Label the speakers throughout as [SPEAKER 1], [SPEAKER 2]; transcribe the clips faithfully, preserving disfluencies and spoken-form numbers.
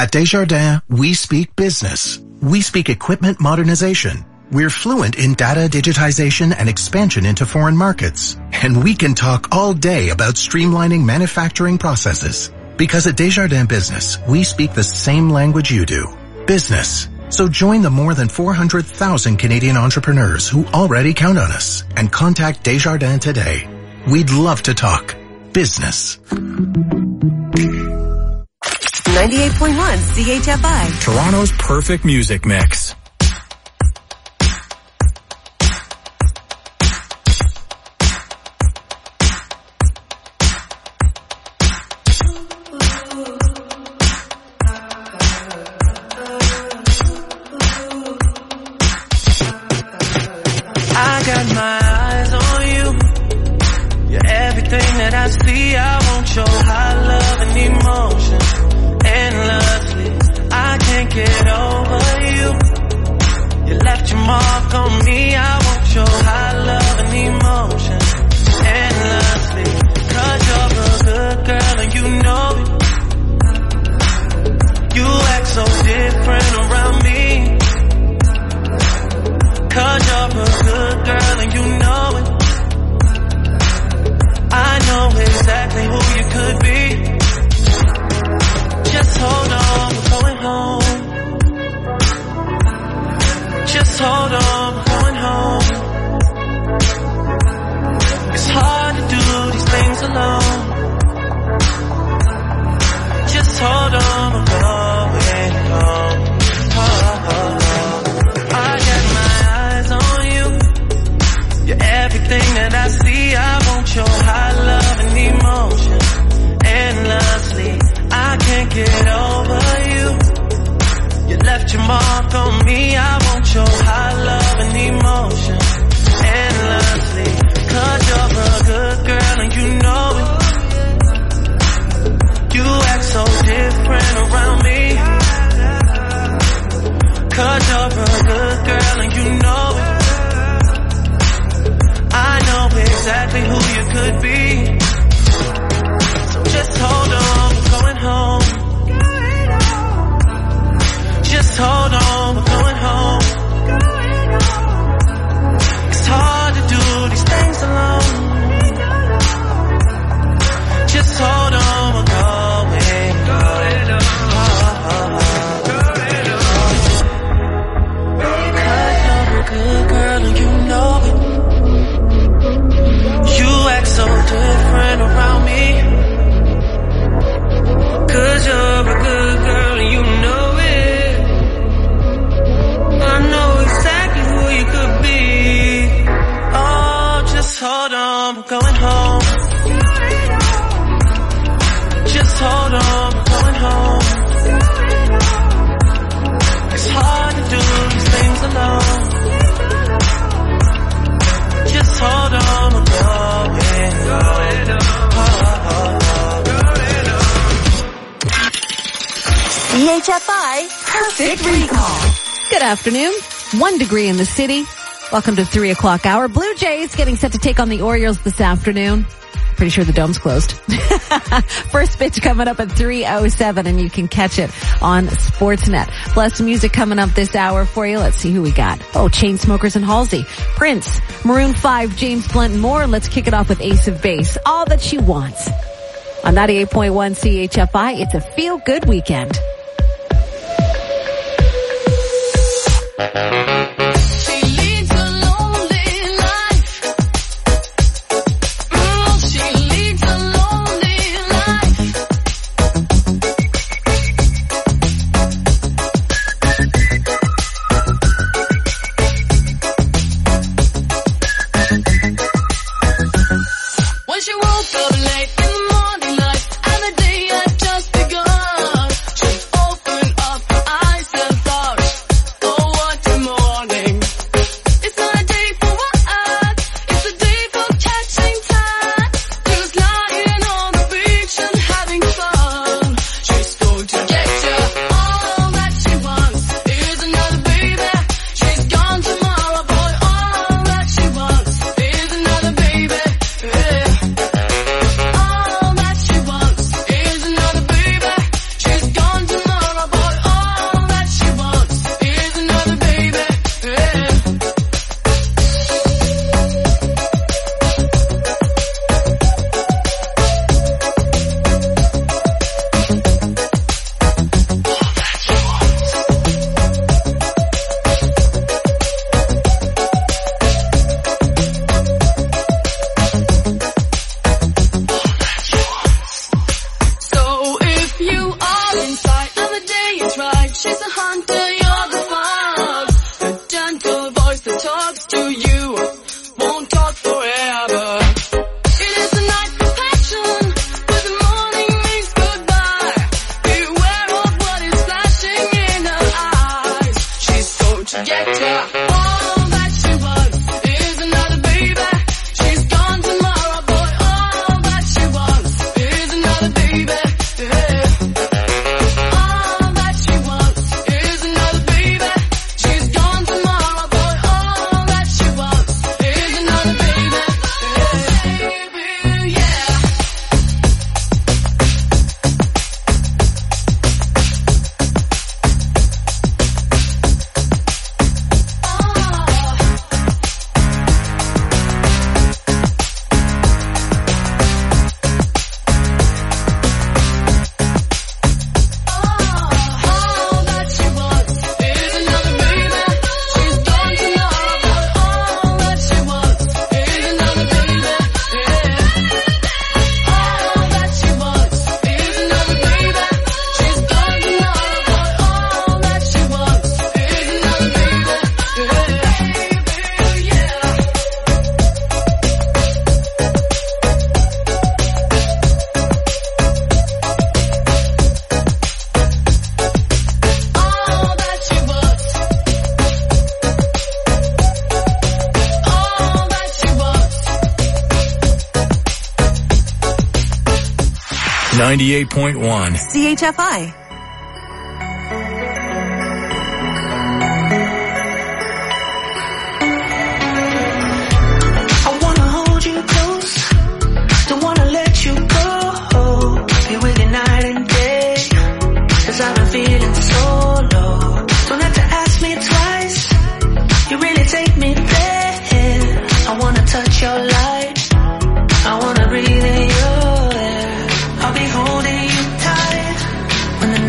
[SPEAKER 1] At Desjardins, we speak business. We speak equipment modernization. We're fluent in data digitization and expansion into foreign markets. And we can talk all day about streamlining manufacturing processes. Because at Desjardins Business, we speak the same language you do. Business. So join the more than four hundred thousand Canadian entrepreneurs who already count on us and contact Desjardins today. We'd love to talk business.
[SPEAKER 2] ninety-eight point one C H F I.
[SPEAKER 3] Toronto's perfect music mix.
[SPEAKER 4] I got my eyes on you. You're everything that I see. I want your high love and emotion endlessly. I can't get over you. You left your mark on me. I want your high love and emotion endlessly. Cause you're a good girl and you know it. You act so different around me. Cause you're a good girl and you know it. I know exactly who you could be. Just hold on, we're going home. Just hold on, we're going home. It's hard to do these things alone. Just hold on, we're going home. Oh, oh, oh. I got my eyes on you. You're everything that I see. I want your high love and emotion endlessly. I can't get over you. You left your mark on me. I want your high love and emotion endlessly. Cause you're a good girl and you know it. You act so different around me. Cause you're a good girl and you know it. I know exactly who you could be. So just hold on, we're going home. Just hold on, we're going home. It's hard to do these things alone. Just hold on, we're going, going home. Cause you're a good girl and you know it. You act so different around me. Cause you're a good girl and you know it. I know exactly who you could be. Oh, just hold on, we're going home. Just hold on, we're going home. It's hard to do these things alone. Just hold on, we're going, going, oh, oh,
[SPEAKER 2] C H F I Perfect Recall.
[SPEAKER 5] Good afternoon. One degree in the city. Welcome to three o'clock hour. Blue Jays getting set to take on the Orioles this afternoon. Pretty sure the dome's closed. First pitch coming up at three oh seven, and you can catch it on Sportsnet. Plus music coming up this hour for you. Let's see who we got. Oh, Chainsmokers and Halsey, Prince, Maroon five, James Blunt, and more. Let's kick it off with Ace of Base. All That She Wants. On ninety-eight point one C H F I, it's a feel-good weekend.
[SPEAKER 6] More love inside, and the day is right. She's a hunter, you're the fox. A gentle voice that talks to you won't talk forever. It is a night for passion, but the morning means goodbye. Beware of what is flashing in her eyes. She's so to get ya. All that she was is another baby. She's gone tomorrow, boy. All that she was is another baby. Yeah. All that she was is another baby. She's gone tomorrow, boy. All that she was is another baby. Yeah. Yeah. All that she was is another baby. She's gone tomorrow, boy. All that she was is another baby. Yeah. All that she was is another baby. She's gone tomorrow, boy. All that she was is another baby. Yeah. All that she was. All that she was.
[SPEAKER 3] ninety-eight point one.
[SPEAKER 2] C H F I.
[SPEAKER 7] I wanna hold you close, don't wanna let you go. Be with you night and day, cause I've been feeling so low. Don't have to ask me twice, you really take me there. I wanna touch your light, I wanna breathe in your air. I'll be holding you tight when the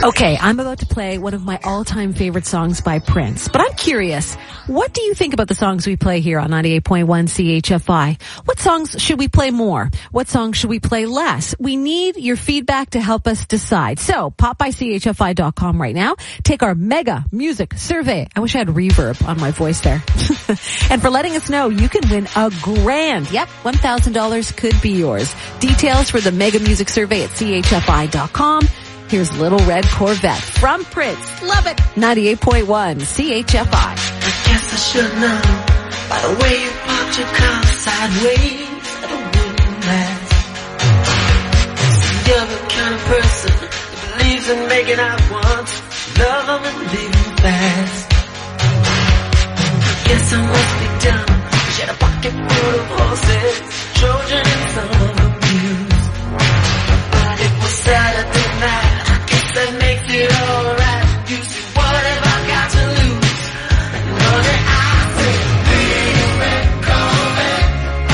[SPEAKER 5] Okay, I'm about to play one of my all-time favorite songs by Prince. But I'm curious, what do you think about the songs we play here on ninety-eight point one C H F I? What songs should we play more? What songs should we play less? We need your feedback to help us decide. So, pop by C H F I dot com right now. Take our mega music survey. I wish I had reverb on my voice there. And for letting us know, you can win a grand. Yep, one thousand dollars could be yours. Details for the mega music survey at C H F I dot com. Here's Little Red Corvette from Prince. Love it. ninety-eight point one C H F I.
[SPEAKER 7] I guess I should know by the way you parked your car sideways at a wooden glass. You're the kind of person who believes in making out once, love them and leaving fast. Guess I must be dumb. She had a pocket full of horses, Trojan and some of the mules. But it was Saturday night. That makes it alright. You see, what have I got to lose? Know that I say, little red Corvette.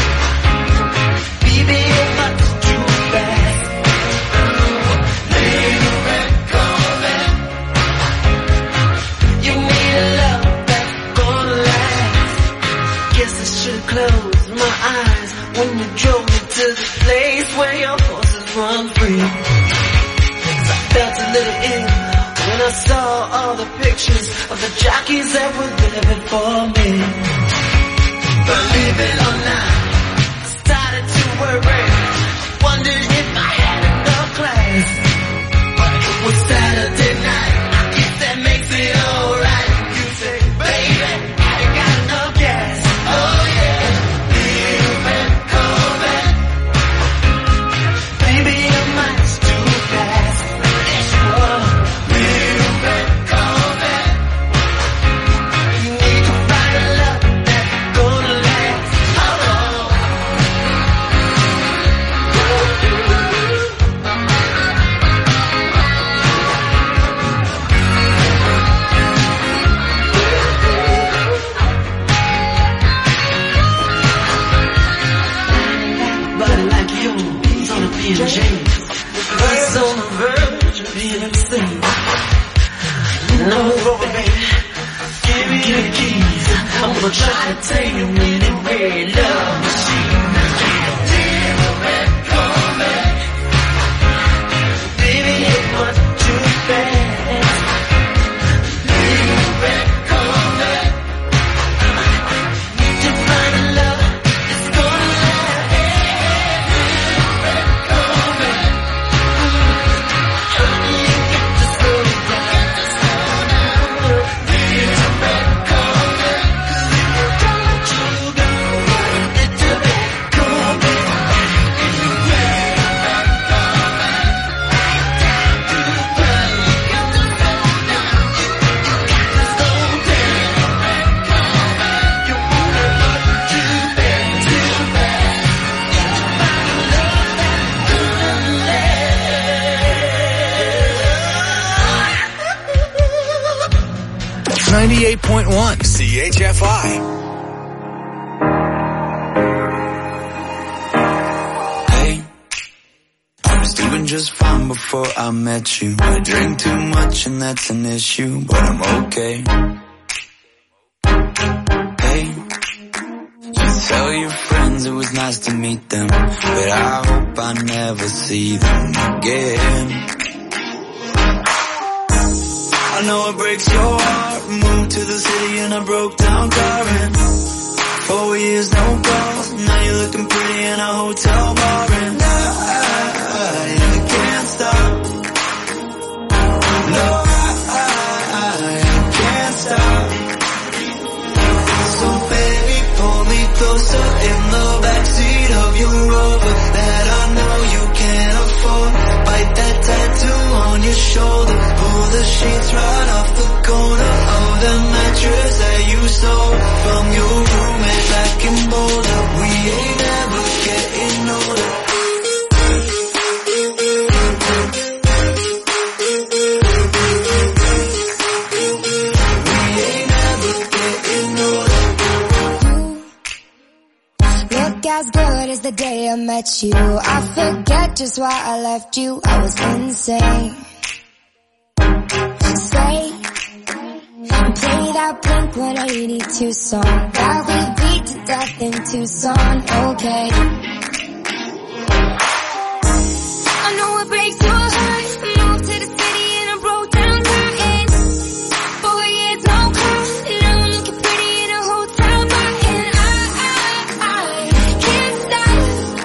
[SPEAKER 7] Baby, you're much too fast. Little red Corvette. You need a love that's gonna last. Guess I should close my eyes when you drove me to the place where your horses run free. Felt a little ill when I saw all the pictures of the jockeys that were there before me. Believe it or not, I started to worry. Wondered if I had enough class. But it was Saturday night. I guess that makes it alright. You say, baby, I ain't got enough gas. Oh yeah, little red Corvette. Baby, you're much too fast. Birds on the verge of being insane. No, baby, give me the keys. I'm gonna try to take you anywhere. Love machine. Little red Corvette. Baby, it was too fast. Little red Corvette. Need to find a love that's gonna last. Little red Corvette. Honey, you got to slow down. Little red Corvette. 'Cause if you don't, you go. Little red Corvette.
[SPEAKER 3] ninety-eight point one C H F I.
[SPEAKER 8] Hey, I was doing just fine before I met you. I drink too much and that's an issue, but I'm okay. Hey, you tell your friends it was nice to meet them, but I hope I never see them again. I know it breaks your heart. Moved to the city in a broke down car and four years no calls. Now you're looking pretty in a hotel bar and I, I can't stop. No, I, I can't stop. So baby, pull me closer in the backseat of your Rover that I know you can't afford. Bite that tattoo on your shoulder. Pull the sheets right off the corner of the mattress that you stole from your roommate back in Boulder. We ain't ever getting older. We ain't ever getting older.
[SPEAKER 9] Look as good as the day I met you. I forget just why I left you. I was insane. that Blink one eighty-two song that we beat to death in Tucson, okay. I know it breaks your heart. Moved to the city and I broke down crying. Four years, no call. Now I'm looking pretty in a hotel bar. And I, I, I can't stop.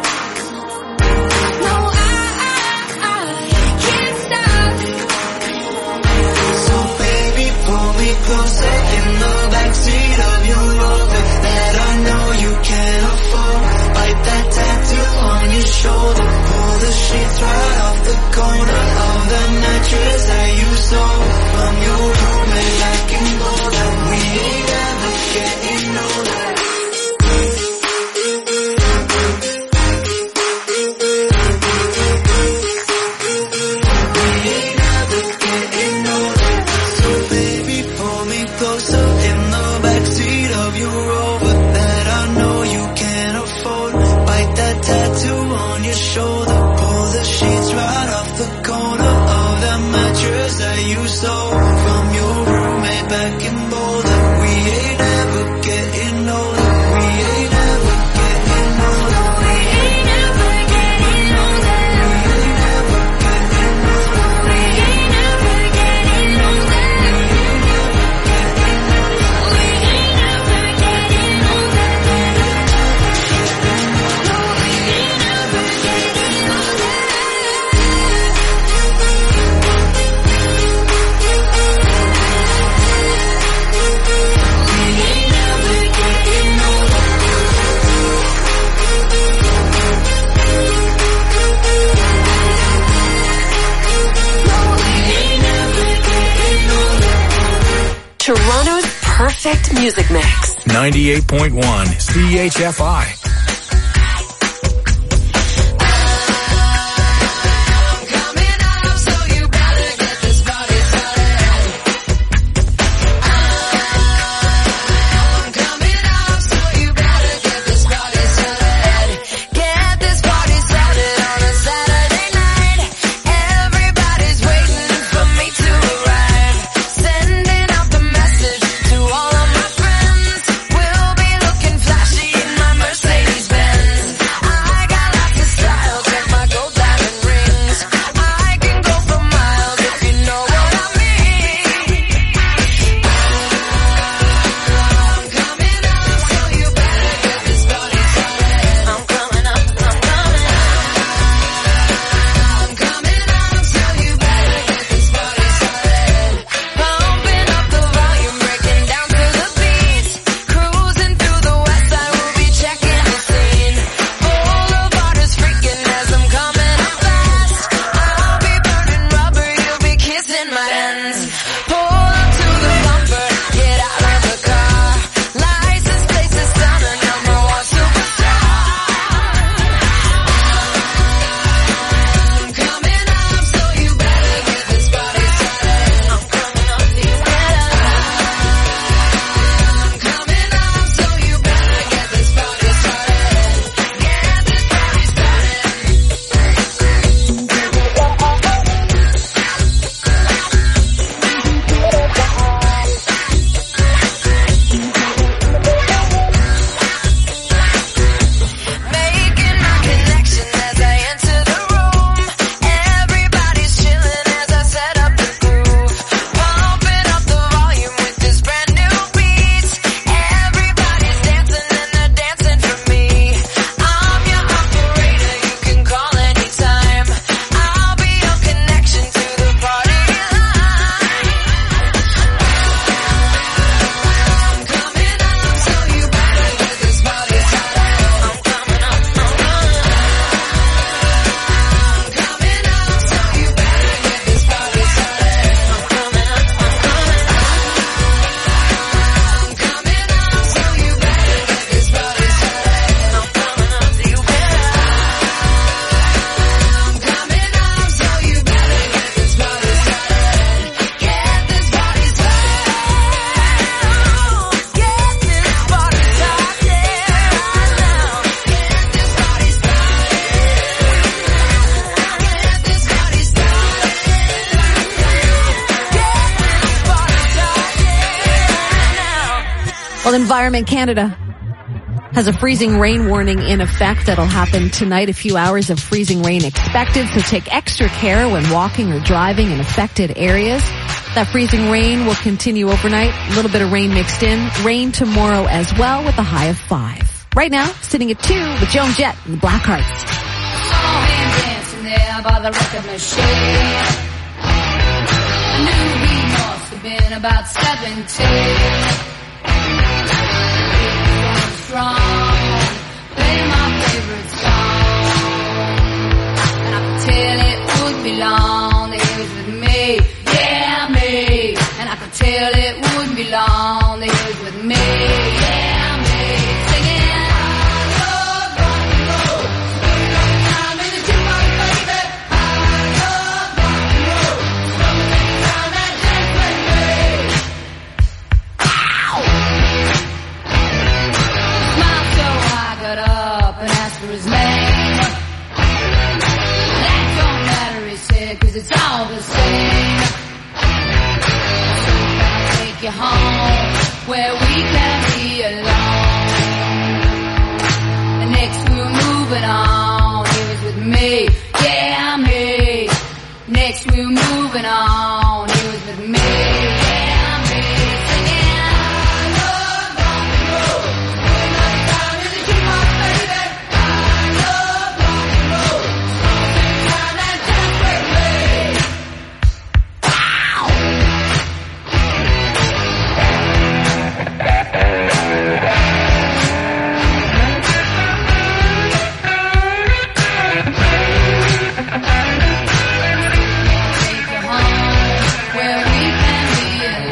[SPEAKER 9] No, I, I, I can't stop.
[SPEAKER 8] So baby, pull me closer in the backseat of your Rover that I know you can't afford. Bite that tattoo on your shoulder. Pull the sheets right off the corner of the mattress that you stole from your roommate back in Boulder. We ain't ever getting older. We ain't ever getting older. So baby, pull me closer in the backseat of your Rover that I know you can't afford. Bite that tattoo on your shoulder. Pull the sheets right off the corner of that mattress that you stole from your roommate back in Boulder. We ain't ever getting older. We ain't ever getting older. We ain't ever getting older. We ain't ever getting older. We ain't ever getting older. We ain't ever getting older. No, we ain't ever getting older. We ain't ever getting older. No, we ain't ever getting older.
[SPEAKER 2] Toronto's perfect music mix.
[SPEAKER 3] ninety-eight point one C H F I.
[SPEAKER 8] Coming up, so you better get this party started. I'm coming up, so you better get this party started. Get this party started on a Saturday night. Everybody's waiting for me to arrive. Sending out the message to all of my friends. We'll be looking flashy in my Mercedes.
[SPEAKER 5] Well, Environment Canada has a freezing rain warning in effect that'll happen tonight. A few hours of freezing rain expected, so take extra care when walking or driving in affected areas. That freezing rain will continue overnight. A little bit of rain mixed in. Rain tomorrow as well with a high of five. Right now, sitting at two with Joan Jett and the Blackhearts.
[SPEAKER 9] Saw him dancing there by the record machine. I knew he must have been about seventeen. Strong, play my favorite song, and I could tell it would be long that he was with me, yeah me, and I could tell it would be long that he was with me, yeah me, singing I love rock and roll, spending all the time in the jukebox, baby. I love rock and roll, spending all the time and dance with me. Got up and asked for his name. That don't matter, he said, cause it's all the same. So I'll take you home where we can be alone. And next we were moving on. He was with me, yeah me. Next we were moving on. He was with me, yeah me. Singing I love rock and roll. Spending all the time in the jukebox, baby. I love rock and roll. Spending time and dance with me. Take you home where we can be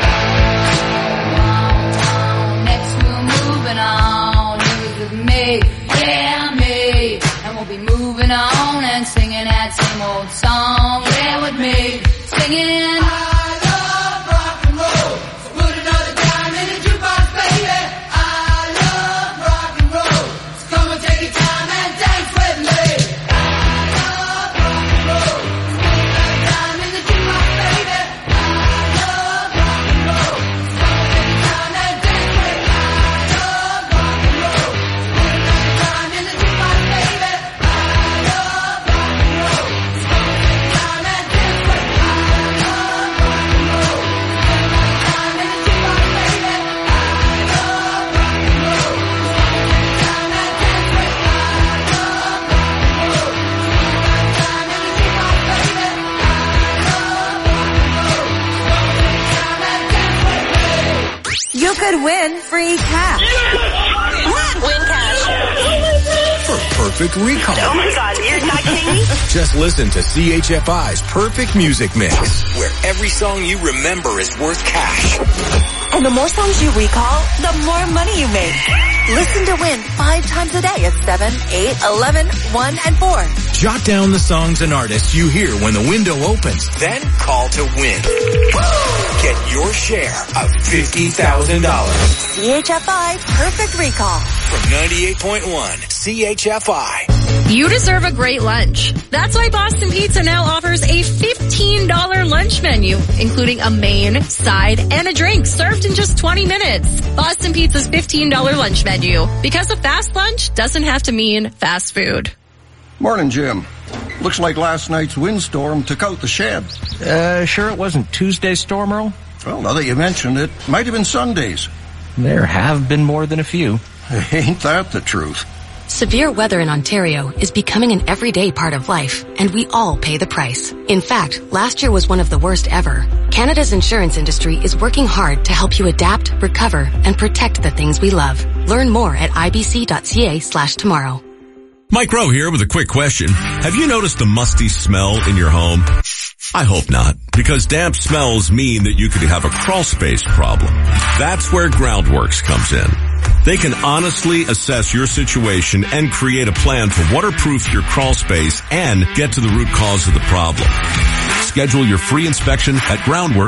[SPEAKER 9] alone. Next we're moving on. He was with me, yeah me. And we'll be moving on and singing that same old song. Yeah, with me, singing I love rock and roll. So put another dime in the jukebox, baby. I love rock and roll. So come and take your time and dance with me. I love rock and roll. So put another dime in the jukebox, baby. I love rock and roll. So come and take your time and dance with me. I love rock and roll. So put another dime in the jukebox, baby. I love rock and roll. So come and take your time and dance with me. I love rock and roll. So put another dime in the jukebox, baby. I love rock and roll. So come and take your time and dance with me. I love rock and roll. So put another dime in the jukebox, baby. I love rock and roll. So come and take your time and dance with me.
[SPEAKER 2] You could win free cash. Win cash.
[SPEAKER 3] For Perfect Recall.
[SPEAKER 2] Oh my God, you're not kidding me?
[SPEAKER 3] Just listen to C H F I's Perfect Music Mix, where every song you remember is worth cash.
[SPEAKER 2] And the more songs you recall, the more money you make. Listen to win five times a day at seven, eight, eleven, one, and four.
[SPEAKER 3] Jot down the songs and artists you hear when the window opens, then call to win. Get your share of fifty thousand dollars.
[SPEAKER 2] C H F I Perfect Recall.
[SPEAKER 3] From ninety-eight point one C H F I.
[SPEAKER 10] You deserve a great lunch. That's why Boston Pizza now offers a fifteen dollars lunch menu, including a main, side, and a drink served in just twenty minutes. Boston Pizza's fifteen dollars lunch menu. Because a fast lunch doesn't have to mean fast food.
[SPEAKER 11] Morning, Jim. Looks like last night's windstorm took out the shed.
[SPEAKER 12] Uh, sure it wasn't Tuesday's storm, Earl?
[SPEAKER 11] Well, now that you mention it, might have been Sunday's.
[SPEAKER 12] There have been more than a few.
[SPEAKER 11] Ain't that the truth?
[SPEAKER 13] Severe weather in Ontario is becoming an everyday part of life, and we all pay the price. In fact, last year was one of the worst ever. Canada's insurance industry is working hard to help you adapt, recover, and protect the things we love. Learn more at ibc.ca slash tomorrow.
[SPEAKER 14] Mike Rowe here with a quick question. Have you noticed a musty smell in your home? I hope not, because damp smells mean that you could have a crawl space problem. That's where Groundworks comes in. They can honestly assess your situation and create a plan to waterproof your crawl space and get to the root cause of the problem. Schedule your free inspection at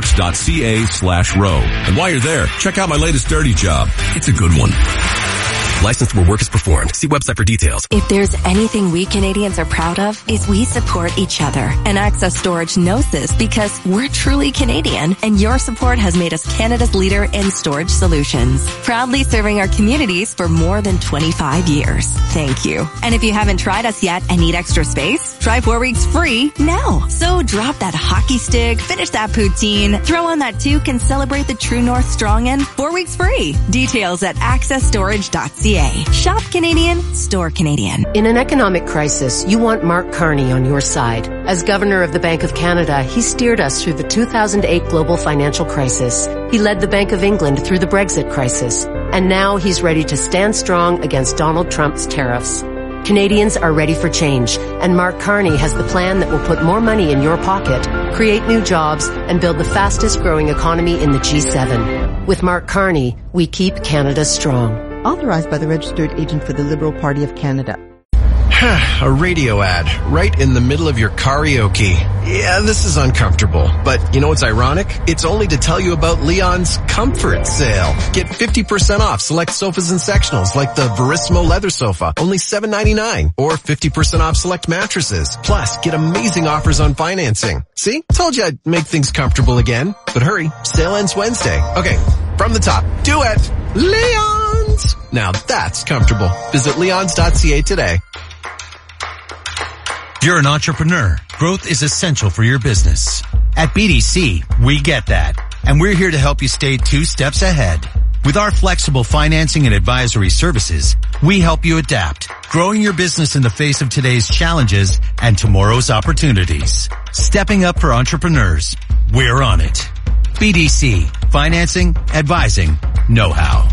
[SPEAKER 14] groundworks.ca slash row. And while you're there, check out my latest dirty job. It's a good one.
[SPEAKER 15] Licensed where work is performed. See website for details.
[SPEAKER 2] If there's anything we Canadians are proud of, is we support each other. And Access Storage knows this because we're truly Canadian, and your support has made us Canada's leader in storage solutions. Proudly serving our communities for more than twenty-five years. Thank you. And if you haven't tried us yet and need extra space, try four weeks free now. So drop that hockey stick, finish that poutine, throw on that toque, and celebrate the True North Strong in four weeks free. Details at access storage dot c a. Shop Canadian, store Canadian.
[SPEAKER 16] In an economic crisis, you want Mark Carney on your side. As Governor of the Bank of Canada, he steered us through the two thousand eight global financial crisis. He led the Bank of England through the Brexit crisis. And now he's ready to stand strong against Donald Trump's tariffs. Canadians are ready for change, and Mark Carney has the plan that will put more money in your pocket, create new jobs, and build the fastest growing economy in the G seven. With Mark Carney, we keep Canada strong.
[SPEAKER 17] Authorized by the Registered Agent for the Liberal Party of Canada.
[SPEAKER 18] A radio ad right in the middle of your karaoke. Yeah, this is uncomfortable, but you know what's ironic? It's only to tell you about Leon's Comfort Sale. Get fifty percent off select sofas and sectionals like the Verissimo leather sofa, only seven ninety-nine, or fifty percent off select mattresses. Plus, get amazing offers on financing. See? Told you I'd make things comfortable again. But hurry, sale ends Wednesday. Okay, from the top. Duet. Leon's. Now that's comfortable. Visit leons dot c a today.
[SPEAKER 19] If you're an entrepreneur, growth is essential for your business. At B D C, we get that, and we're here to help you stay two steps ahead. With our flexible financing and advisory services, we help you adapt, growing your business in the face of today's challenges and tomorrow's opportunities. Stepping up for entrepreneurs, we're on it. B D C, financing, advising, know-how.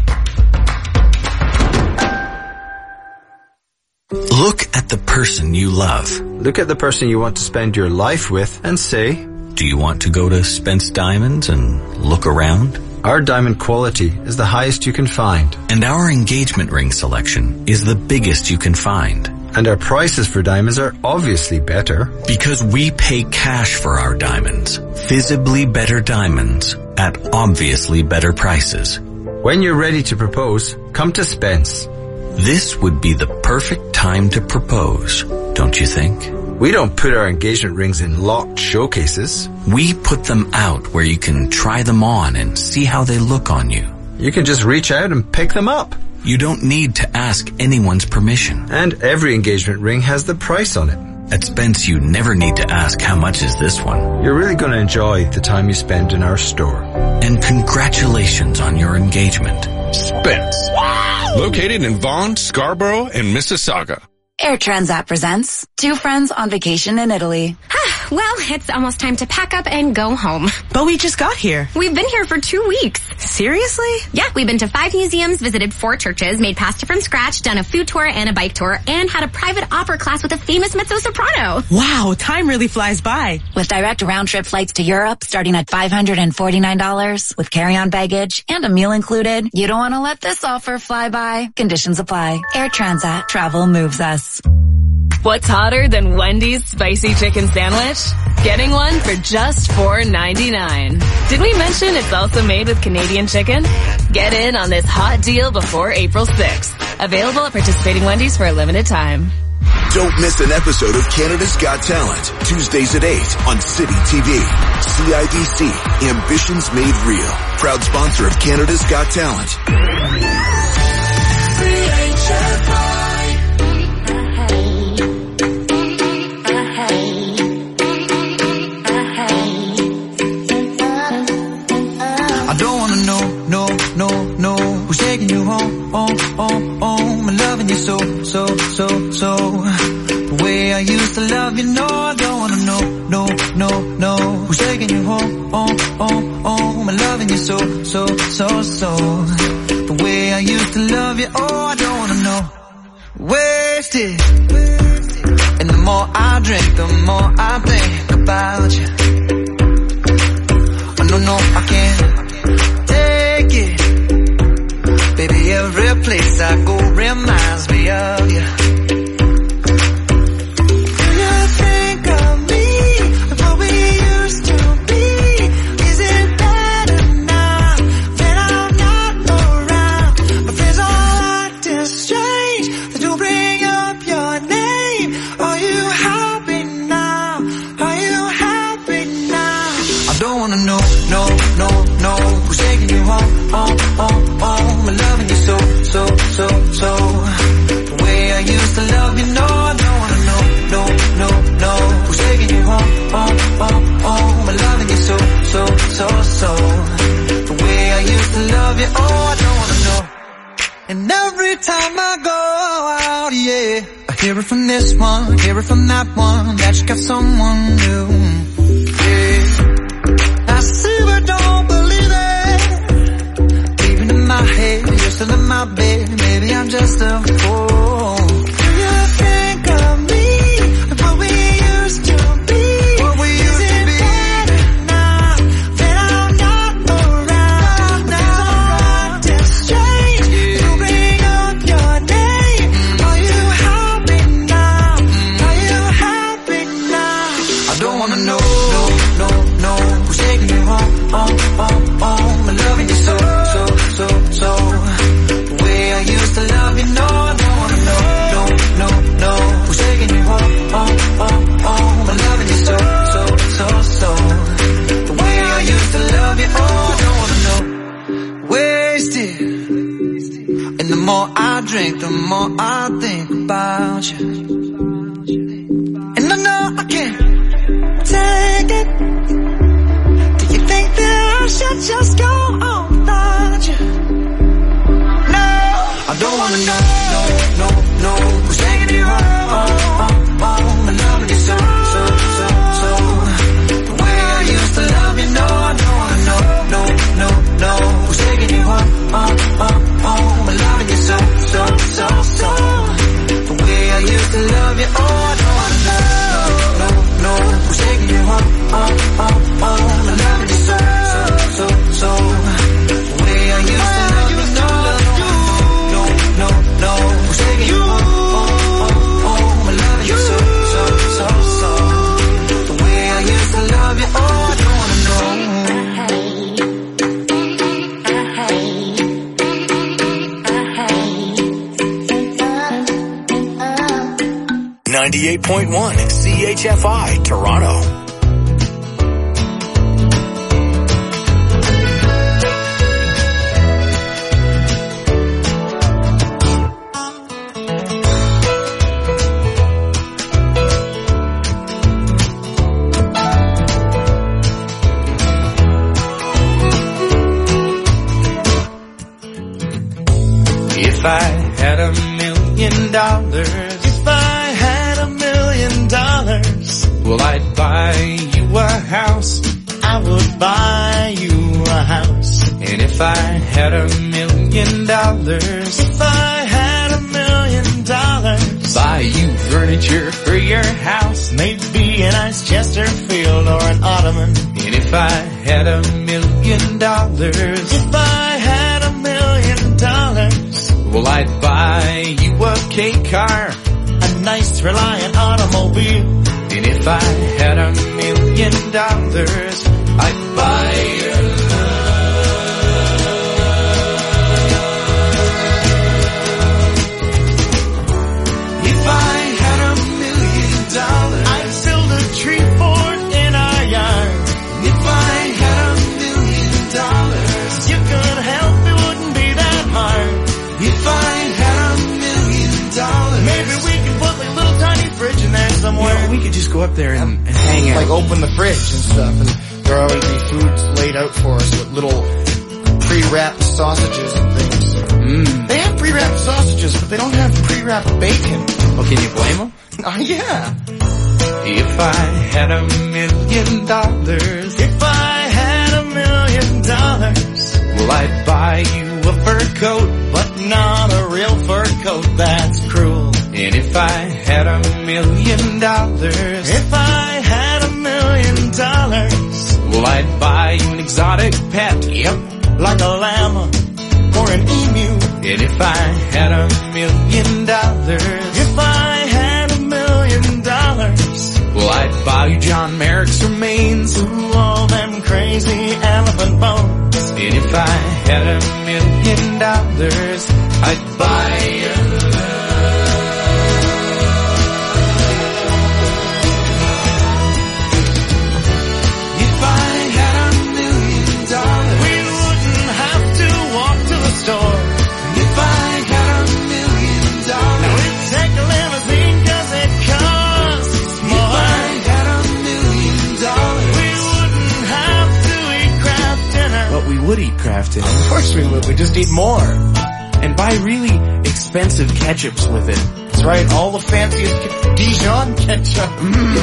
[SPEAKER 3] Look at the person you love.
[SPEAKER 20] Look at the person you want to spend your life with and say,
[SPEAKER 3] do you want to go to Spence Diamonds and look around?
[SPEAKER 20] Our diamond quality is the highest you can find.
[SPEAKER 3] And our engagement ring selection is the biggest you can find.
[SPEAKER 20] And our prices for diamonds are obviously better.
[SPEAKER 3] Because we pay cash for our diamonds. Visibly better diamonds at obviously better prices.
[SPEAKER 20] When you're ready to propose, come to Spence.
[SPEAKER 3] This would be the perfect time to propose, don't you think?
[SPEAKER 20] We don't put our engagement rings in locked showcases.
[SPEAKER 3] We put them out where you can try them on and see how they look on you.
[SPEAKER 20] You can just reach out and pick them up.
[SPEAKER 3] You don't need to ask anyone's permission.
[SPEAKER 20] And every engagement ring has the price on it.
[SPEAKER 3] At Spence, you never need to ask how much is this one.
[SPEAKER 20] You're really going to enjoy the time you spend in our store.
[SPEAKER 3] And congratulations on your engagement.
[SPEAKER 21] Spence. Wow. Located in Vaughan, Scarborough, and Mississauga.
[SPEAKER 2] Air Transat presents Two Friends on Vacation in Italy.
[SPEAKER 22] Well, it's almost time to pack up and go home.
[SPEAKER 23] But we just got here.
[SPEAKER 22] We've been here for two weeks.
[SPEAKER 23] Seriously?
[SPEAKER 22] Yeah, we've been to five museums, visited four churches, made pasta from scratch, done a food tour and a bike tour, and had a private opera class with a famous mezzo-soprano.
[SPEAKER 23] Wow, time really flies by.
[SPEAKER 2] With direct round-trip flights to Europe starting at five hundred forty-nine dollars with carry-on baggage and a meal included, you don't want to let this offer fly by. Conditions apply. Air Transat. Travel moves us.
[SPEAKER 24] What's hotter than Wendy's spicy chicken sandwich? Getting one for just four ninety-nine. Did we mention it's also made with Canadian chicken? Get in on this hot deal before April sixth. Available at participating Wendy's for a limited time.
[SPEAKER 25] Don't miss an episode of Canada's Got Talent, Tuesdays at eight on City T V. C I B C, Ambitions Made Real. Proud sponsor of Canada's Got Talent.
[SPEAKER 8] I don't wanna know, no, no, no, who's taking you home, home, home, home, and loving you so, so, so, so, the way I used to love you. No, I don't wanna know, no, no, no, who's taking you home, home, home, home, and loving you so, so, so, so, the way I used to love you. Oh, I don't wanna know. Wasted, and the more I drink, the more I think about you. Oh, no, no, I can't take it, baby. Every place I go reminds me of you. Do you think of me like what we used to be? Is it better now that I'm not around? But there's a lot to wanna know, no, no, no, who's taking you home, home, home, home. I'm loving you so, so, so, so. The way I used to love you, no, I don't wanna know, no, no, no, who's taking you home, home, home, home. I'm loving you so, so, so, so. The way I used to love you, oh, I don't wanna know. And every time I go out, yeah, I hear it from this one, hear it from that one, that you got someone new, yeah. I see but don't believe it. Even in my head, you're still in my bed, maybe I'm just a fool. Do you think of me, like what we used to be? What we used to be? Now that I'm not around, now it's strange to bring up your name. Are you happy now? Are you happy now? I don't wanna know, no, no, no, who's taking you home, home, home, home. I'm loving you so, so, so, so. The way I used to love you, no, I don't wanna know, no, no, no, who's taking you home, home, home, home. I'm loving you so, so, so, so. The way I used to love you, oh, I don't wanna know. Wasted. And the more I drink, the more I think about you. And I know I can't take it. Do you think that I should just go on without you? No, I don't wanna know, no, no, no, who's taking you home, home, home, home. I'm loving you so, so, so, so. The way I used to love you, no, I don't wanna know, no, no, no, who's taking you home, home, home, home. I'm loving you so, so, so, so. The way I used to love you, oh, I don't wanna know, no, no, who's taking you home, home, home, home. I'm loving you so, so, so, so. The way I used to love you, no, no, no, no, who's taking you home, home, home, home. I'm loving you so, so, so, so. The way I used to love you, oh, I don't wanna know.
[SPEAKER 3] ninety-eight point one C H F I, Toronto.
[SPEAKER 1] If I had a million dollars, if I had a million dollars, well, I'd buy you a house. I would buy you a house. And if I had a million dollars, if I had a million dollars, buy you furniture for your house, maybe a nice Chesterfield or an ottoman. And if I had a million dollars, if I had a million dollars, well, I'd buy you a K car, a nice Reliant automobile. And if I had a million dollars, I'd buy your love. If I had a million dollars, I'd build a tree fort in our yard. If I had a million dollars, you could help, it wouldn't be that hard. If I had a million dollars, maybe we could put like a little tiny fridge in there somewhere.
[SPEAKER 4] Yeah, we could just go up there and, and hang out.
[SPEAKER 5] Like open the fridge and stuff, and there always be food laid out for us with little pre-wrapped sausages and things.
[SPEAKER 4] Mm.
[SPEAKER 5] They have pre-wrapped sausages, but they don't have pre-wrapped bacon.
[SPEAKER 4] Well, can you blame them?
[SPEAKER 5] Oh, yeah.
[SPEAKER 1] If I had a million dollars, if I had a million dollars, well, I'd buy you a fur coat, but not a real fur coat, that's cruel. And if I had a million dollars, if I had a million dollars, well, I'd buy you an exotic pet, yep, like a llama or an emu. And if I had a million dollars, if I had a million dollars, well, I'd buy you John Merrick's remains, ooh, all them crazy elephant bones. And if I had a million dollars, I'd buy your love. If I had a
[SPEAKER 4] would eat Kraft Dinner.
[SPEAKER 5] Of course we would. We just eat more.
[SPEAKER 4] And buy really expensive ketchups with it.
[SPEAKER 5] That's right. All the fanciest ke- Dijon ketchup. Mm.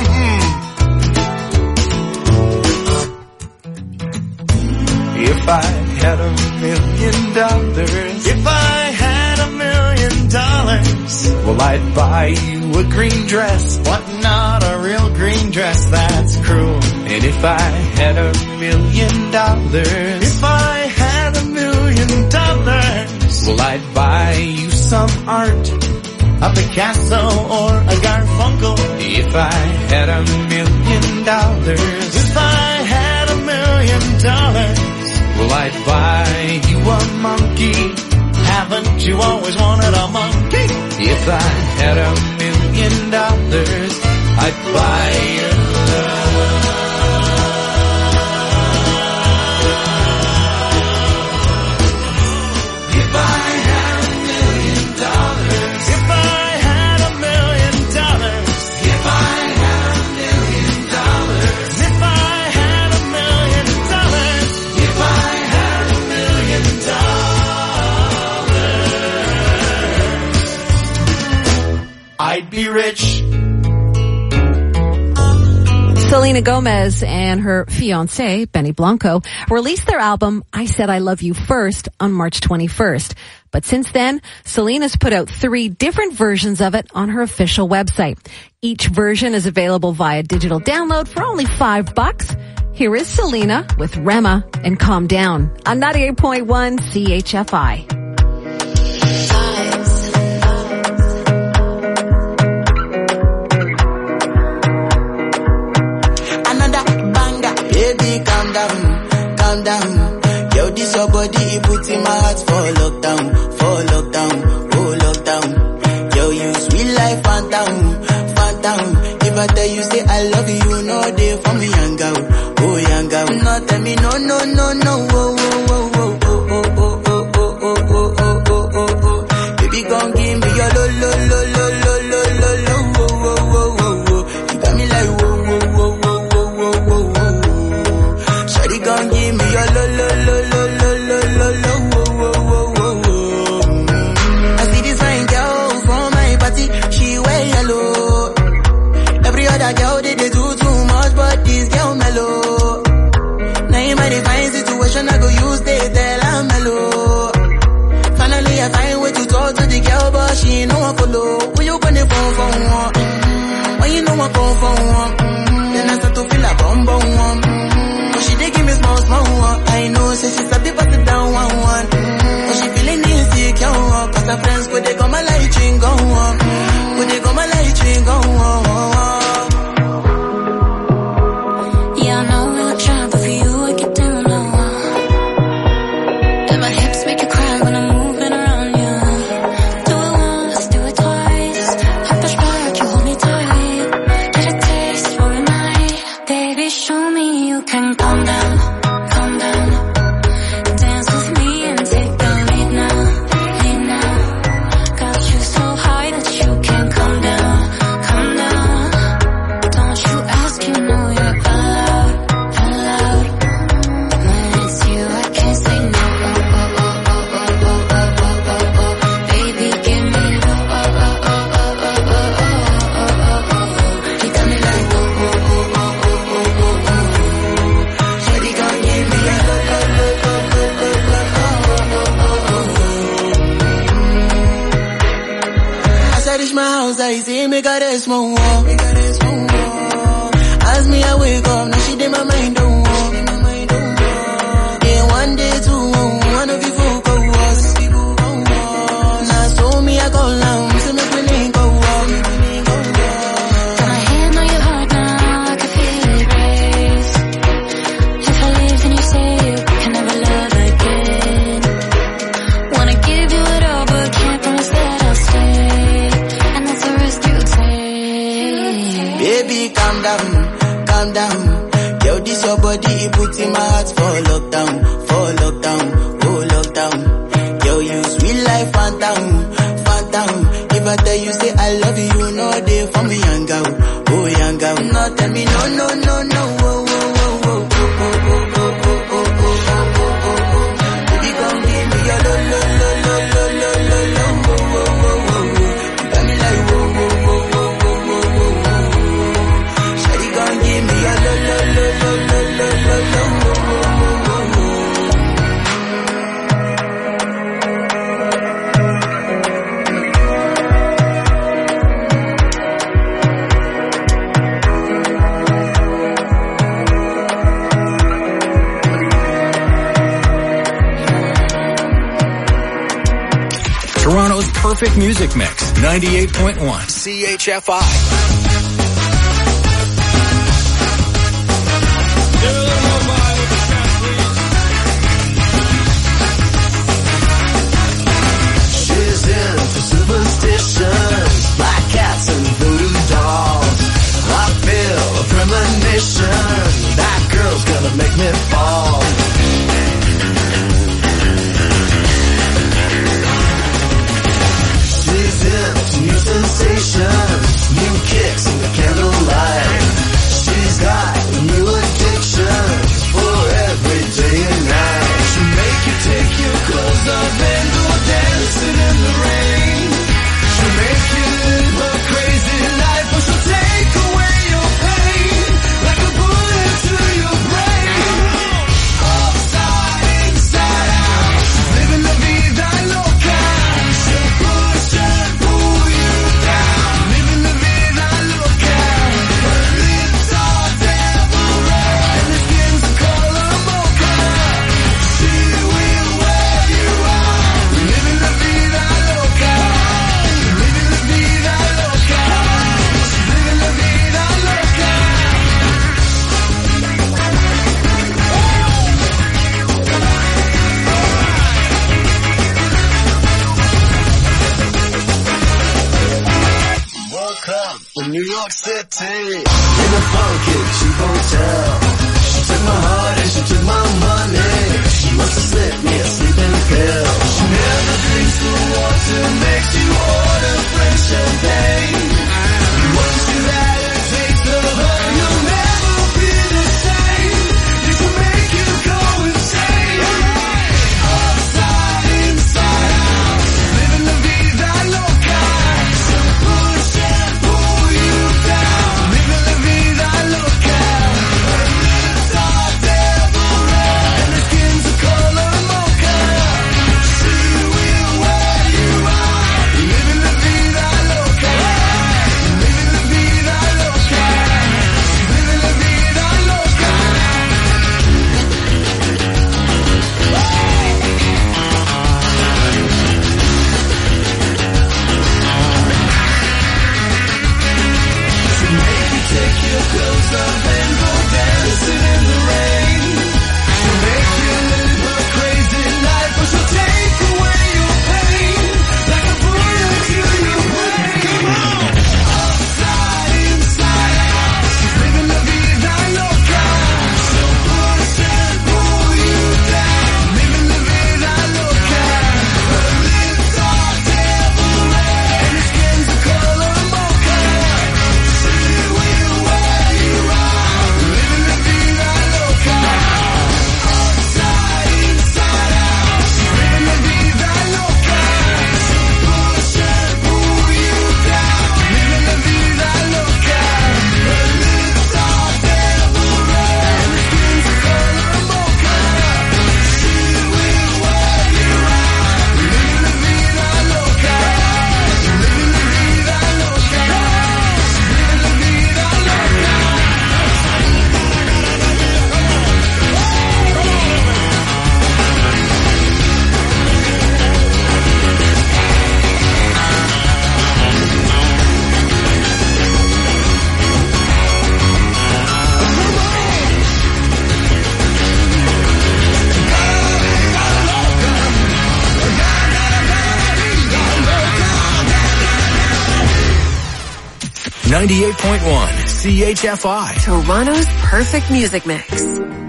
[SPEAKER 1] If I had a million dollars, if I had a million dollars, well, I'd buy you a green dress,
[SPEAKER 5] but not a real green dress, that's cruel.
[SPEAKER 1] And if I had a million dollars, if I had a million dollars, well, I'd buy you some art,
[SPEAKER 5] a Picasso or a Garfunkel.
[SPEAKER 1] If I had a million dollars,
[SPEAKER 5] if I had a million dollars,
[SPEAKER 1] well, I'd buy you a monkey.
[SPEAKER 5] Haven't you always wanted a monkey?
[SPEAKER 1] If I had a million dollars, I'd buy you love. If I had a million dollars,
[SPEAKER 5] if I had a million dollars,
[SPEAKER 1] if I had a million dollars,
[SPEAKER 5] if I had a million dollars,
[SPEAKER 1] if I had a million dollars,
[SPEAKER 5] I'd be rich.
[SPEAKER 6] Selena Gomez and her fiancé, Benny Blanco, released their album, I Said I Love You First, on March twenty-first. But since then, Selena's put out three different versions of it on her official website. Each version is available via digital download for only five bucks. Here is Selena with Rema and Calm Down on ninety-eight point one C H F I.
[SPEAKER 7] Baby, calm down, calm down. Yo, this your body, it puts in my heart for lockdown, for lockdown, oh lockdown. Yo, you sweet life, phantom, phantom. If I tell you, say I love you, no day for me, young girl, oh young girl. No, tell me, no, no, no, no, oh, oh, oh, oh, oh, oh, oh, oh, oh, oh, oh, oh, oh, oh, oh. Baby, gon' give me your lo, lo, lo, lo, lo, lo, lo, lo, oh, oh, oh, oh, oh. You got me like, whoa, whoa, whoa, whoa. Gon' give me your lo lo lo lo lo lo lo lo wo wo wo wo wo. I see this fine girl from my party, she wear yellow. Every other girl they they do too much, but this girl mellow. Now in my divine situation, I go use they tell I'm mellow. Finally I find way to talk to the girl, but she ain't no one follow. Who you gonna phone for one? When you know I come for one, then I start to feel a bum bum one. She dey give me small, small one. I know, say she's a bit pass it down one, one. But she feeling insecure, cause her friends could they come my light ring go on. Could they come my light ring go on.
[SPEAKER 9] Yeah, I know we look shy, but for you I get down low. And my hips make you cry when I'm moving around you. Do it once, do it twice. I push back, you hold me tight. Get a taste for a night. Baby, show me you can calm down, calm down. Dance with me and take the lead now, lead now. Got you so high that you can't come down, come down. Don't you ask, you know you're allowed, allowed. When it's you, I can't say no. Oh, oh, oh, oh, oh, oh, oh, oh, oh, oh. Baby, give me the oh, oh, oh, oh, oh, oh, oh, oh, oh, oh. You got me like oh, oh, oh, oh, oh, oh, oh, oh. Shawty gon' give me a lo, lo, lo, lo, lo, lo, lo, oh, oh, oh, oh.
[SPEAKER 7] As I reach my house, I see me got a small wall. As me I wake up, now she did my mind don't walk. Then one day two, one of you folk go was. Now so me I go long, so me willing go walk.
[SPEAKER 9] Got my hand on your heart now, I can feel it race. If I leave, then you say you can never love again. Wanna give you it all, but can't promise that I'll stay. And that's a risk you take.
[SPEAKER 7] Baby, calm down, calm down. Yo, this your body, it puts in my heart for lockdown, for lockdown, oh lockdown. Yo, you sweet life, phantom, phantom. If I tell you, say I love you, no day for me, young girl, oh young girl. No, tell me, no, no, no, no, oh, oh, oh, oh, oh, oh, oh, oh, oh, oh, oh, oh.
[SPEAKER 3] perfect music mix. ninety-eight point one C H F I.
[SPEAKER 8] She's into superstitions, black cats and voodoo dolls. I feel a premonition, that girl's gonna make me fall. She's into new sensations, new kicks in the candlelight. She's got new addictions for every day and night. She'll make you take your clothes off and go dancing in the rain. She'll make you live a crazy life, but she'll take away your pain like a bullet to your brain. Upside, inside out, she's living la vida loca. She'll push and pull you down, living la vida loca. Her lips are devil red and her skin's the color mocha. She will wear you out, living la vida loca. Living la vida loca. She's living la vida loca. Woke up in New York City in a funky cheap hotel. She took my heart and she took my money. She must have slipped me a sleeping pill. She never drinks the water, makes you order French champagne. Once you've had a taste of her, you'll never be the same. This will make you go insane. Upside, inside out, she's living la vida loca. She'll push and pull you down, living la vida loca. Her lips are devil red and her skin's the color mocha. She will wear you out, living la vida loca. Living la vida loca. She's living la vida loca. She'll make you take your clothes off and go dancing in the rain. She'll make you live a crazy life, but she'll take away your pain like a bullet to your brain. Come on! Upside, inside out, she's living la vida loca. She'll push and pull you down, living la vida loca. Her lips are devil red and her skin's the color mocha. She will wear you out, living la vida loca. Upside, inside out, she's living la vida loca. She'll push and pull you down, living la vida loca. Her lips are devil red and her skin's the color mocha. She will wear you out, living la vida loca. Living la vida loca. Living la vida loca.
[SPEAKER 3] ninety-eight point one C H F I.
[SPEAKER 16] Toronto's perfect music mix.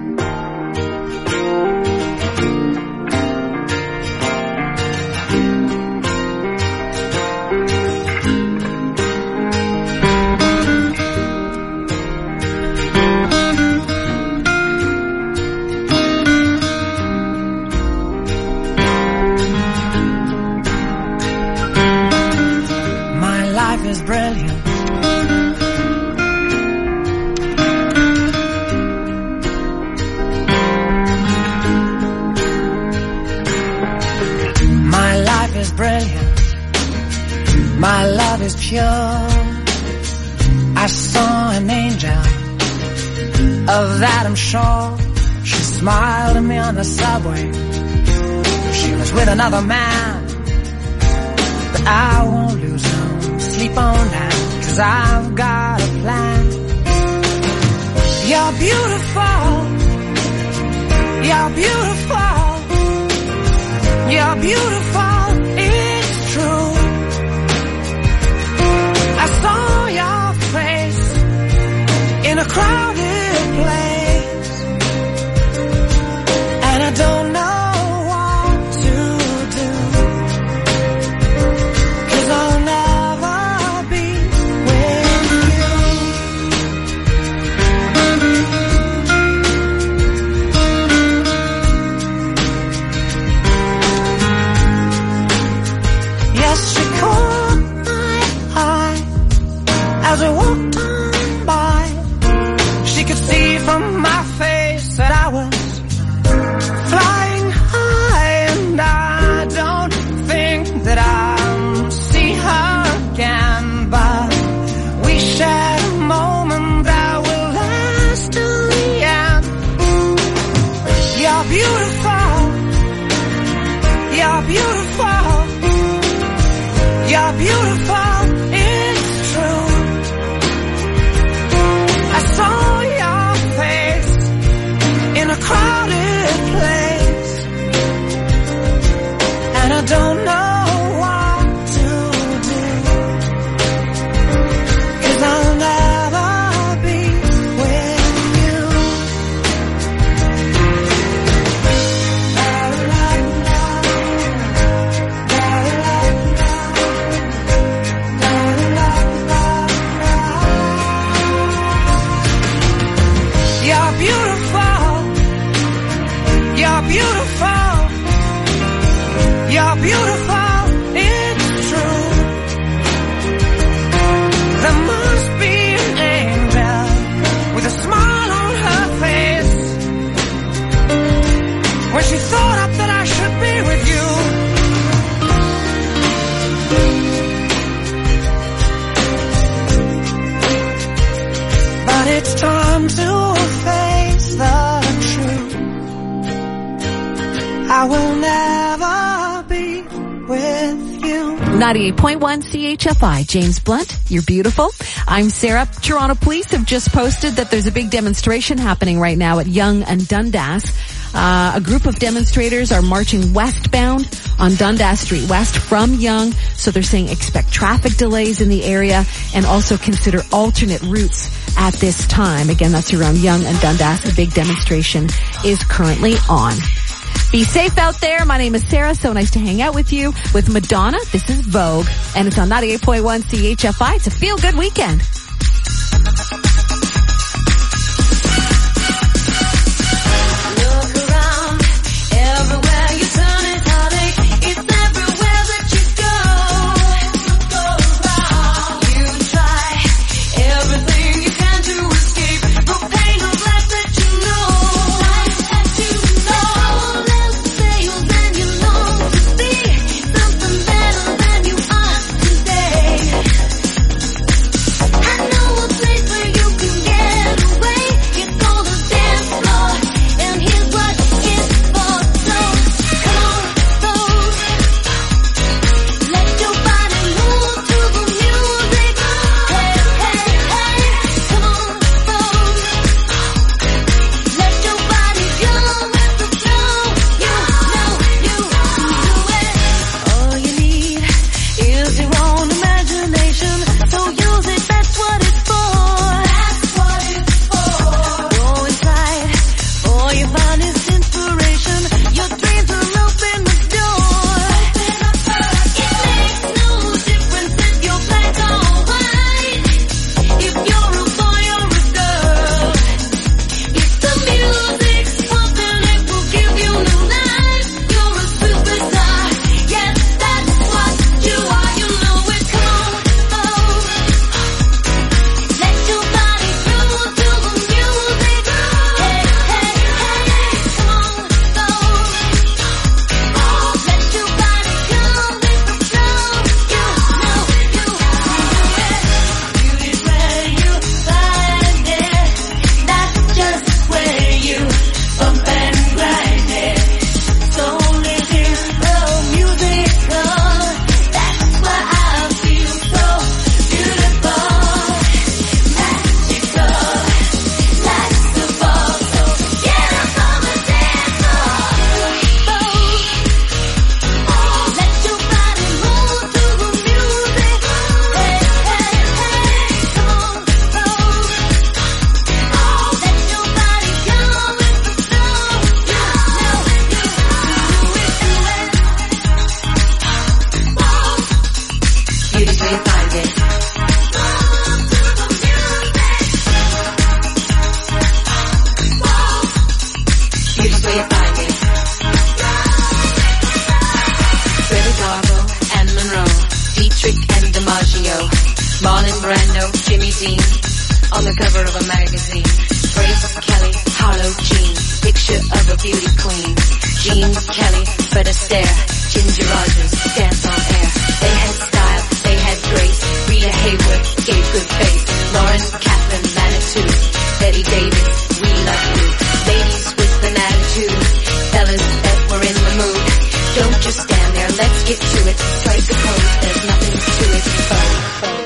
[SPEAKER 10] My life is brilliant. My life is brilliant. My love is pure. I saw an angel, of that I'm sure. She smiled at me on the subway. She was with another man. but I won't lose no sleep on that, 'cause I've got a plan. You're beautiful, you're beautiful, you're beautiful, it's true. I saw your face in a crowded place, and I don't know what to do, 'cause I'll never be with you. Yes, she caught my eye as I walked on by. She could see from my face that I was flying high, and I don't think that I'll see her again, but we shared a moment that will last till the end. You're beautiful, you're beautiful, you're beautiful, it's true. I saw your face in a crowded place, and I don't know what to do, 'cause I'll never be with you. You're beautiful, you're beautiful, you're beautiful, it's true. There must be an angel with a smile on her face when she thought up that I should be with you. But it's time to face the truth. I will never be with you.
[SPEAKER 6] ninety-eight point one C H F I, James Blunt, you're beautiful. I'm Sarah. Toronto police have just posted that there's a big demonstration happening right now at Yonge and Dundas. Uh, a group of demonstrators are marching westbound on Dundas Street West from Yonge, so they're saying expect traffic delays in the area and also consider alternate routes at this time. Again, that's around Yonge and Dundas. The big demonstration is currently on. Be safe out there. My name is Sarah. So nice to hang out with you. With Madonna, this is Vogue, and it's on ninety-eight point one C H F I. It's a feel-good weekend.
[SPEAKER 9] Something better than you are today.
[SPEAKER 11] DiMaggio, Marlon Brando, Jimmy Dean, on the cover of a magazine. Grace Kelly, Harlow Jean, picture of a beauty queen. Jean Kelly, Fred Astaire, Ginger Rogers, dance on air. They had style, they had grace. Rita Hayworth gave good face. Lauren Catherine Manitou, Betty Davis, we love you. Ladies with an attitude, fellas that were in the mood. Don't just stand there, let's get to it. Strike a pose, there's nothing to it. Vogue, vogue.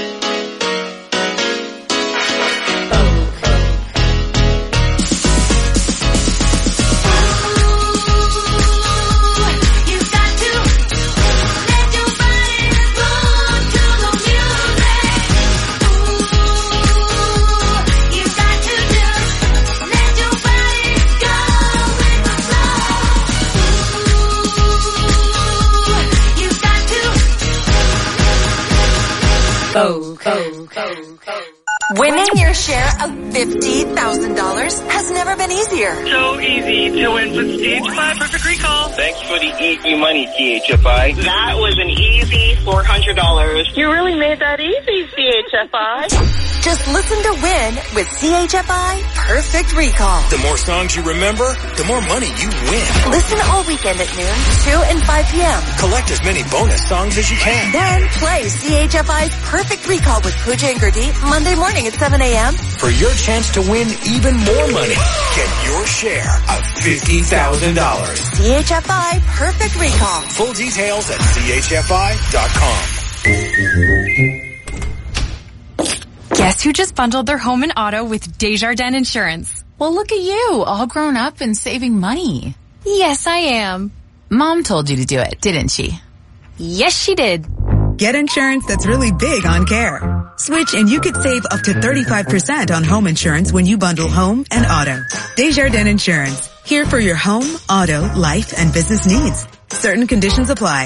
[SPEAKER 12] Vogue, Vogue, Vogue, Vogue. Winning your share of fifty thousand dollars has never been easier.
[SPEAKER 13] So easy to win with C H F I Perfect Recall.
[SPEAKER 14] Thanks for the easy money, C H F I.
[SPEAKER 13] That was an easy four hundred dollars. You really made that easy, C H F I.
[SPEAKER 12] Just listen to win with C H F I Perfect Recall.
[SPEAKER 3] The more songs you remember, the more money you win.
[SPEAKER 12] Listen all weekend at noon, two and five p.m.
[SPEAKER 3] Collect as many bonus songs as you can.
[SPEAKER 12] Then play C H F I's Perfect Recall with Pooja and Gurdeep Monday morning at seven a.m.
[SPEAKER 3] For your chance to win even more money. Get your share of fifty thousand dollars.
[SPEAKER 12] C H F I Perfect Recall.
[SPEAKER 3] Full details at C H F I dot com.
[SPEAKER 15] Guess who just bundled their home and auto with Desjardins Insurance?
[SPEAKER 26] Well, look at you, all grown up and saving money.
[SPEAKER 15] Yes, I am.
[SPEAKER 26] Mom told you to do it, didn't she?
[SPEAKER 15] Yes, she did.
[SPEAKER 27] Get insurance that's really big on care. Switch and you could save up to thirty-five percent on home insurance when you bundle home and auto. Desjardins Insurance. Here for your home, auto, life, and business needs. Certain conditions apply.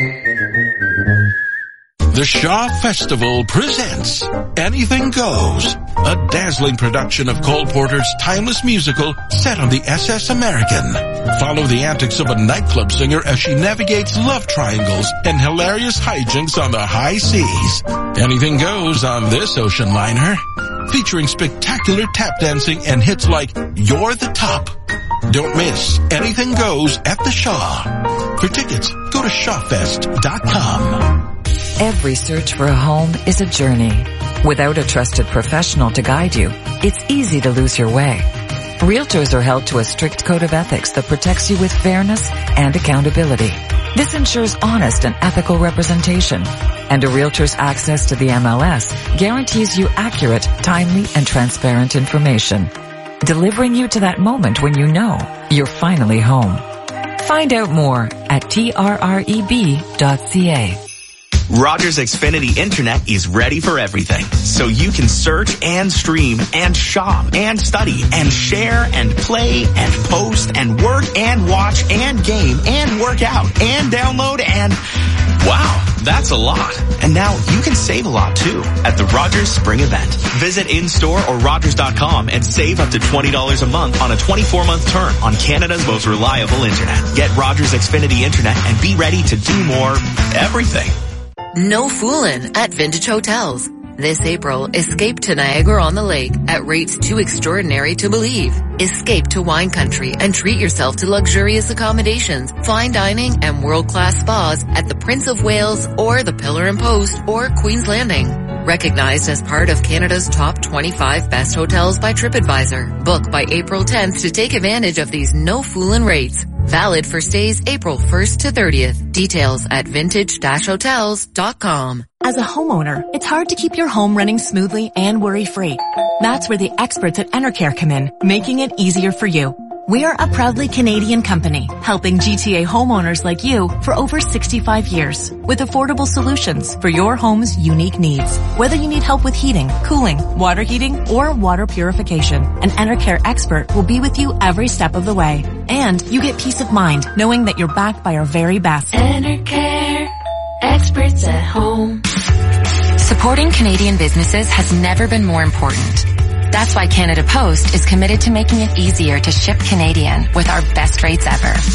[SPEAKER 28] The Shaw Festival presents Anything Goes, a dazzling production of Cole Porter's timeless musical set on the S S American. Follow the antics of a nightclub singer as she navigates love triangles and hilarious hijinks on the high seas. Anything goes on this ocean liner, featuring spectacular tap dancing and hits like You're the Top. Don't miss Anything Goes at the Shaw. For tickets, go to shawfest dot com.
[SPEAKER 29] Every search for a home is a journey. Without a trusted professional to guide you, it's easy to lose your way. Realtors are held to a strict code of ethics that protects you with fairness and accountability. This ensures honest and ethical representation. And a realtor's access to the M L S guarantees you accurate, timely, and transparent information, delivering you to that moment when you know you're finally home. Find out more at T R R E B dot C A.
[SPEAKER 30] Rogers Xfinity Internet is ready for everything. So you can search and stream and shop and study and share and play and post and work and watch and game and work out and download and... Wow, that's a lot. And now you can save a lot too at the Rogers Spring Event. Visit in-store or Rogers dot com and save up to twenty dollars a month on a twenty-four month term on Canada's most reliable internet. Get Rogers Xfinity Internet and be ready to do more everything.
[SPEAKER 12] No foolin' at Vintage Hotels. This April, escape to Niagara-on-the-Lake at rates too extraordinary to believe. Escape to wine country and treat yourself to luxurious accommodations, fine dining, and world-class spas at the Prince of Wales or the Pillar and Post or Queen's Landing. Recognized as part of Canada's top twenty-five best hotels by TripAdvisor. Book by April tenth to take advantage of these no foolin' rates. Valid for stays April first to thirtieth. Details at vintage dash hotels dot com.
[SPEAKER 31] As a homeowner, it's hard to keep your home running smoothly and worry-free. That's where the experts at Enercare come in, making it easier for you. We're a proudly Canadian company, helping G T A homeowners like you for over sixty-five years with affordable solutions for your home's unique needs. Whether you need help with heating, cooling, water heating, or water purification, an Enercare expert will be with you every step of the way. And you get peace of mind knowing that you're backed by our very best.
[SPEAKER 9] Enercare, experts at home.
[SPEAKER 22] Supporting Canadian businesses has never been more important. That's why Canada Post is committed to making it easier to ship Canadian with our best rates ever.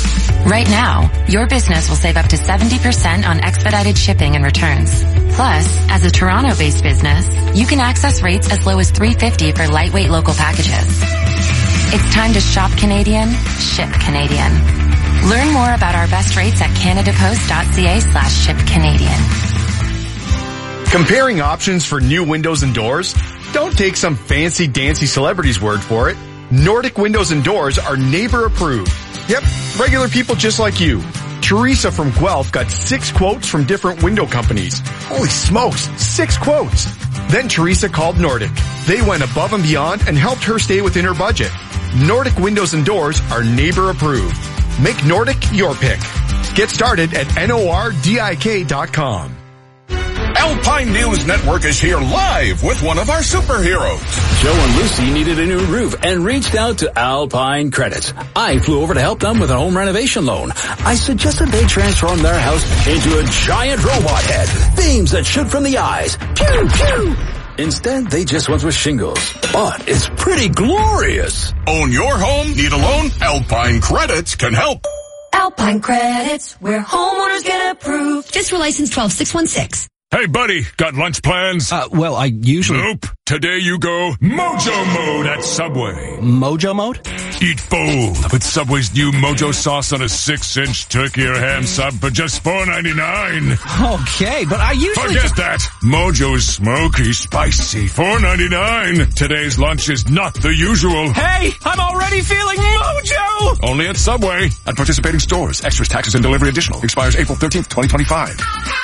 [SPEAKER 31] Right now, your business will save up to seventy percent on expedited shipping and returns. Plus, as a Toronto-based business, you can access rates as low as three dollars and fifty cents for lightweight local packages. It's time to shop Canadian, ship Canadian. Learn more about our best rates at canadapost.ca slash ship Canadian.
[SPEAKER 1] Comparing options for new windows and doors? Don't take some fancy dancy celebrity's word for it. Nordic Windows and Doors are neighbor approved. Yep, regular people just like you. Teresa from Guelph got six quotes from different window companies. Holy smokes, six quotes. Then Teresa called Nordic. They went above and beyond and helped her stay within her budget. Nordic Windows and Doors are neighbor approved. Make Nordic your pick. Get started at N O R D I K dot com.
[SPEAKER 2] Alpine News Network is here live with one of our superheroes.
[SPEAKER 4] Joe and Lucy needed a new roof and reached out to Alpine Credits. I flew over to help them with a home renovation loan. I suggested they transform their house into a giant robot head, beams that shoot from the eyes. Pew, pew. Instead, they just went with shingles. But it's pretty glorious.
[SPEAKER 2] Own your home? Need a loan? Alpine Credits can help.
[SPEAKER 17] Alpine Credits, where homeowners get approved. Fiscal license twelve six one six.
[SPEAKER 2] Hey, buddy, got lunch plans?
[SPEAKER 18] Uh, well, I usually...
[SPEAKER 2] Nope. Today you go Mojo Mode at Subway.
[SPEAKER 18] Mojo Mode?
[SPEAKER 2] Eat full with Subway's new Mojo sauce on a six-inch turkey or ham sub for just four ninety-nine.
[SPEAKER 18] Okay, but I usually...
[SPEAKER 2] Forget
[SPEAKER 18] just...
[SPEAKER 2] that. Mojo's smoky, spicy, four ninety-nine. Today's lunch is not the usual.
[SPEAKER 18] Hey, I'm already feeling Mojo!
[SPEAKER 2] Only at Subway. At participating stores. Extras, taxes, and delivery additional. Expires April thirteenth, twenty twenty-five.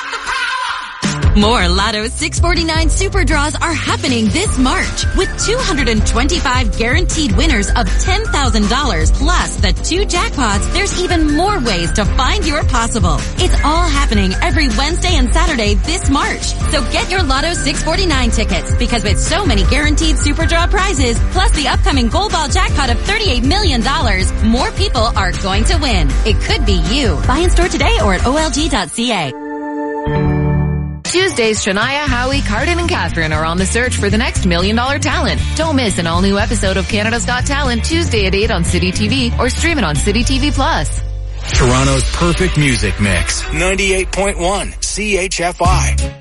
[SPEAKER 22] More Lotto six forty-nine Super Draws are happening this March with two hundred twenty-five guaranteed winners of ten thousand dollars plus the two jackpots. There's even more ways to find your possible. It's all happening every Wednesday and Saturday this March. So get your Lotto six forty-nine tickets because with so many guaranteed Super Draw prizes plus the upcoming Gold Ball jackpot of thirty-eight million dollars, more people are going to win. It could be you. Buy in store today or at O L G dot C A.
[SPEAKER 12] Tuesdays, Shania, Howie, Cardin, and Catherine are on the search for the next million dollar talent. Don't miss an all-new episode of Canada's Got Talent Tuesday at eight on City T V or stream it on City T V Plus.
[SPEAKER 3] Toronto's perfect music mix. ninety-eight point one C H F I.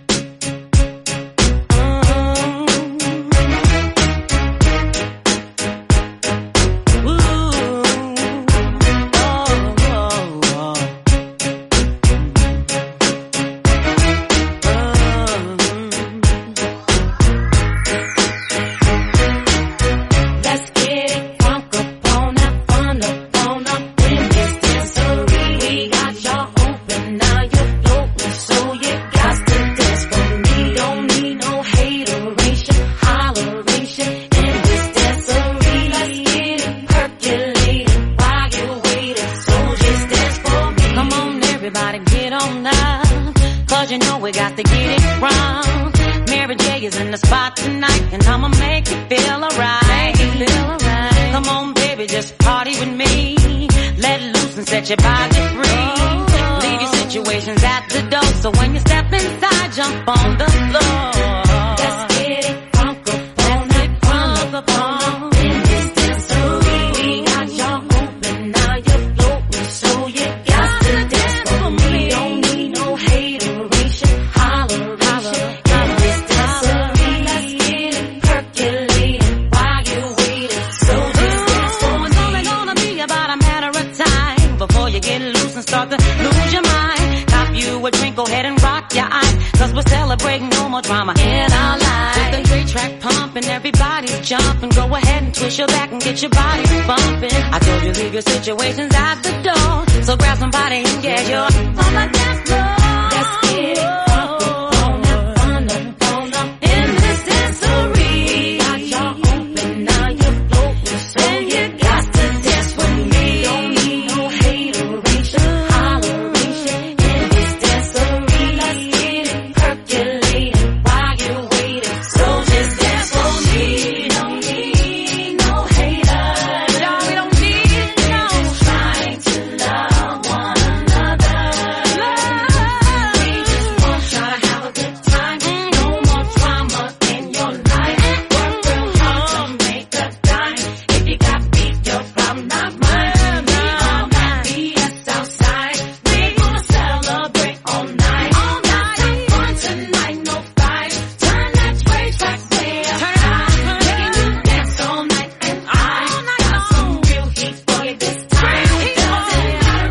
[SPEAKER 17] Get your body bumping. I told you leave your situations at the door. So grab somebody and get your